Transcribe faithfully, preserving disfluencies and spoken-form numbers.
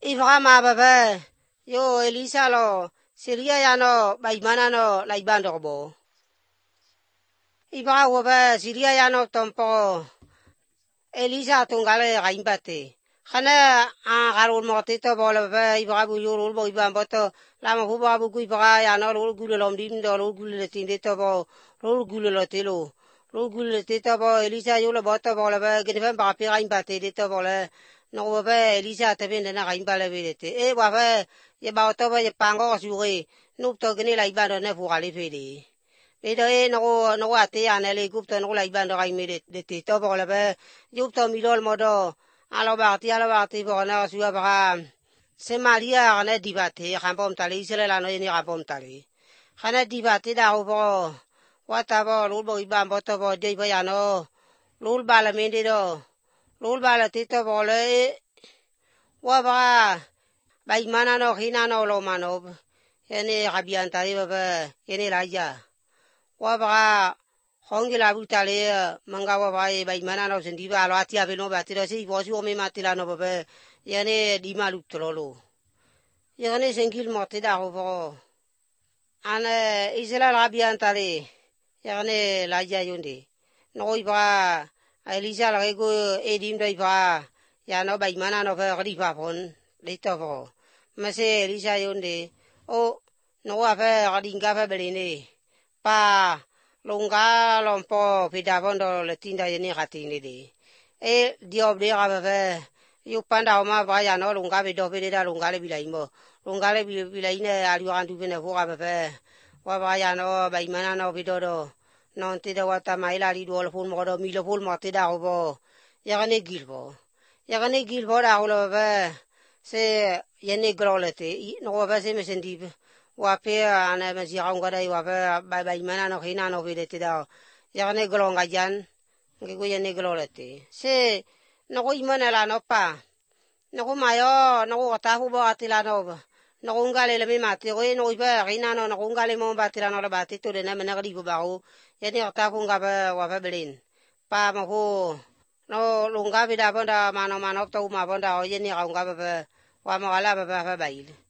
Ibrahima baba yo Elisa lo Syria ya no baimana no laibando bo. Ibrahima baba Syria ya no tompo Elisa tungale gaimbate. Khana a garul moti to bola baba Ibrahima yorul bo ibambo to lama hu babu ku Ibrahima ya no rul gulu lom dim do rul gulu le tinde to bo rul gulu lo telo. Rul gulu le to bo Elisa yo lo bo to bola baba gene ba pi gaimbate de to bola. No baba Elisa te bende na gaimbale bedete. E baba ye ba to ba ye pango suri nup to gene la ibando ne fu gale fede. Pero e no no ate ana le gupto no la ibando gai mede de te to bola ba yupto milol modo alo bakti alo bakti bona suwa ba se Maria ana dibate khambom tali sele la no ni khambom tali. Khana dibate da ho bo wata bo lul bo ibambo to bo de bo ya no lul bala mende do. Lul bala tito bole wa ba bai mana no hina no lo mano ene rabiantari baba ene laja wa ba hongi la butale manga wa ba bai mana no sendi ba lo atia be no ba tiro si bo si o me matila no baba ene di malu trolo ene sengil mote da ho bo ane isela rabiantari ene laja yonde no iba Elisa la go edim dai ba ya no bai mana no ba ri ba pon le to bo ma se Elisa yonde o no wa ba ri nga ba bele ne pa longa lompo pida bondo le tinda ni gati ni de e dio de ga ba yu panda o ma ba ya no longa be do be da longa le bilai mo longa le bilai ne ali wa ndu be ne bo ga ba wa ba ya no bai mana no be do do non te da wata maila li do le ful mo do mi le ful mo te da bo ya gane gilbo ya gane gilbo da ho ba se ye ne grolete no ba se me sendi wa pe ana ma si ga ngada wa ba ba ba mana no hina no be te da ya gane glonga jan nge go ye ne grolete se no go imana la no pa no go mayo no go ta hu ba ti la no ba no ngale le me mate go no ba hina no no ngale mo ba ti la no ba ti to de na me na ri ba go ya ne ta ku nga ba wa ba belin pa ma ho no lunga bi da bonda mano mano to ma bonda o ye ni ga nga ba wa ma la ba ba ba